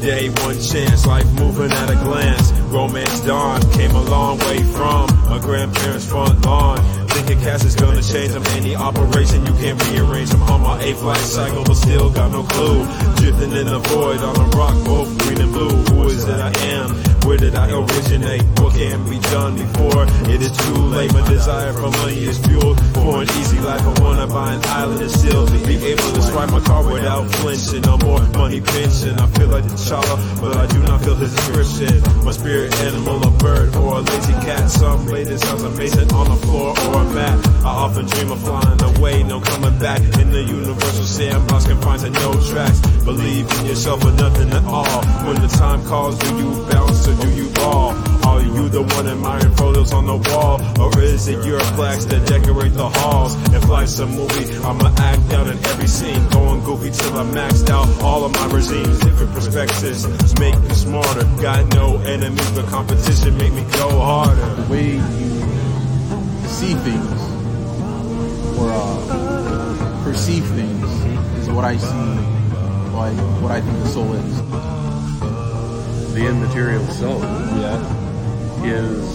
day, one chance, life moving at a glance. Romance dawn, came a long way from a grandparents' front lawn. Thinking cash is gonna change them. Any operation, you can't rearrange them. On my 8th life cycle, but still got no clue. Drifting in the void on a rock, both green and blue. Who is it I am? Where did I originate? What can be done before it is too late? My desire for money is fueled for an easy life. I wanna buy an island and still be able to swipe my car without flinching. No more money pinching. I feel like T'Challa, but I do not feel his description. My spirit animal, a bird or a lazy cat. Some lay this house amazing on the floor or a mat. I often dream of flying away, no coming back. In the universal sandbox, confined to no tracks. Believe in yourself or nothing at all. When the time calls, do you bounce or do you ball? Are you the one admiring photos on the wall? Or is it your plaques that decorate the halls? If life's a movie, I'ma act out in every scene. Going goofy till I maxed out all of my regimes. Different perspectives make me smarter. Got no enemies, but competition make me go harder. The way you see things or perceive things is what I see, like what I think the soul is. The immaterial soul is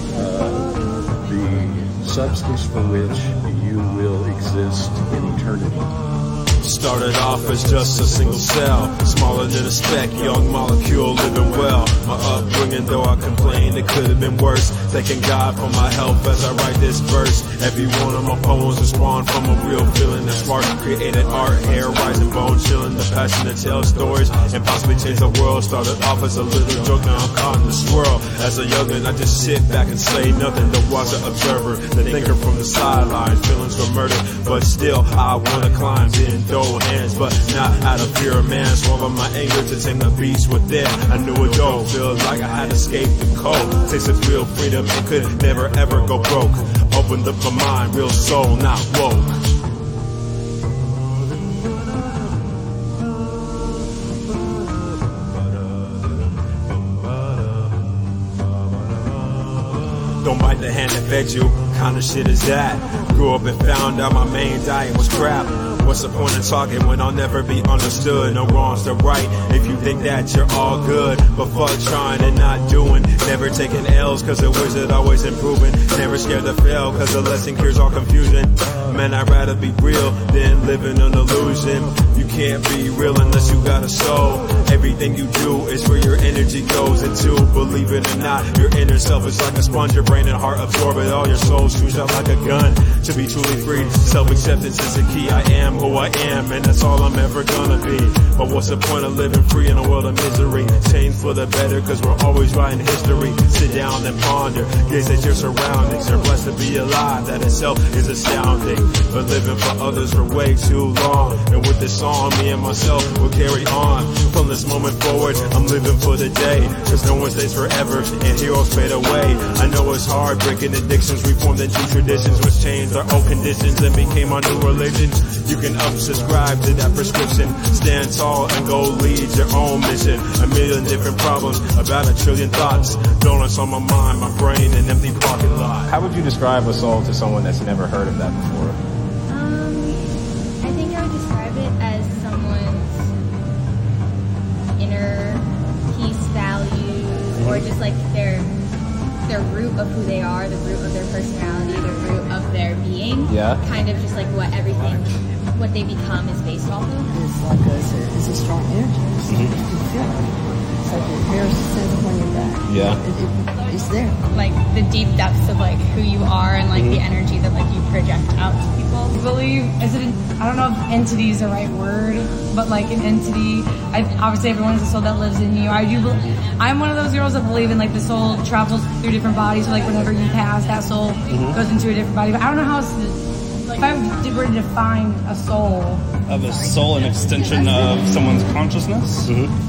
the substance for which you will exist in eternity. Started off as just a single cell, smaller than a speck, young molecule living well. My upbringing, though I complained, it could have been worse. Thanking God for my help as I write this verse. Every one of my poems is spawned from a real feeling that's spark. Created art, hair rising, bone chilling, the passion to tell stories and possibly change the world. Started off as a little joke, now I'm caught in the swirl. As a youngin', I just sit back and say nothing. The watcher, observer, the thinker from the sidelines. Feelings were murdered, but still I wanna climb in. Throw hands, but not out of fear of man. Swallow my anger to tame the beast within. I knew it don't feel like I had escaped the cold. Tasted real freedom and could never ever go broke. Opened up my mind, real soul, not woke. Don't bite the hand that fed you, kind of shit is that? Grew up and found out my main diet was crap. What's the point of talking when I'll never be understood? No wrong's the right if you think that you're all good. But fuck trying and not doing. Never taking L's cause the wizard always improving. Never scared to fail cause the lesson cures all confusion. Man, I'd rather be real than living an illusion. You can't be real unless you got a soul. Everything you do is where your energy goes into. Believe it or not, your inner self is like a sponge. Your brain and heart absorb it. All your soul shoots out like a gun. To be truly free, self-acceptance is the key. I am who I am, and that's all I'm ever gonna be. But what's the point of living free in a world of misery? Change for the better, cause we're always writing history. Sit down and ponder, gaze at your surroundings. You're blessed to be alive, that itself is astounding. But living for others for way too long. And with this song, me and myself will carry on. From this moment forward, I'm living for the day. Cause no one stays forever, and heroes fade away. I know it's hard, breaking addictions. We formed into traditions, which changed our old conditions and became our new religion. You can subscribe to that prescription. Stand tall and go lead your own mission. A million different problems, about a trillion thoughts. Donuts on my mind, my brain, an empty parking lot. How would you describe a soul to someone that's never heard of that before? I think I would describe it as someone's inner peace values, or just like their root of who they are, the root of their personality, the root of their being. Yeah. Kind of just like what they become is based off of. It's like it's a strong energy. You can feel it. It's like your hairs stand up on your back. Yeah. It's there. Like the deep depths of like who you are and like the energy that like you project out to people. I believe, I don't know if entity is the right word, but like an entity, obviously everyone's a soul that lives in you. I'm one of those girls that believe in like the soul travels through different bodies, so like whenever you pass, that soul goes into a different body. But I don't know how if I were to define a soul. Of a soul, an extension of someone's consciousness?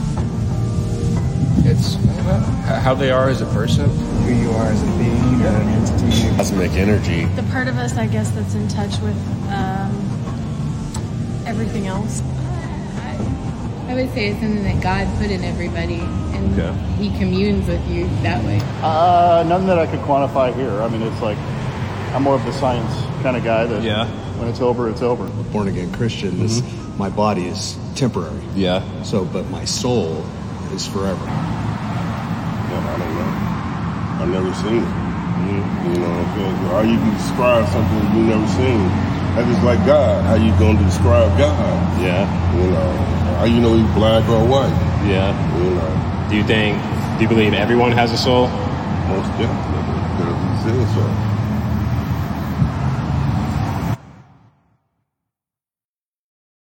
It's how they are as a person, who you are as a being, an entity. Cosmic energy. The part of us, I guess, that's in touch with everything else. I would say it's something that God put in everybody, and He communes with you that way. None that I could quantify here. I mean, it's like, I'm more of the science kind of guy that when it's over, it's over. A born-again Christian, my body is temporary. Yeah. So, but my soul is forever? Well, I don't know. I've never seen it. You know what I'm saying? So how you can describe something you never seen? That's just like God. How you gonna describe God? Yeah. You know, how you know he's black or white? Yeah. You know. Do you believe everyone has a soul? Most definitely. Because he said so.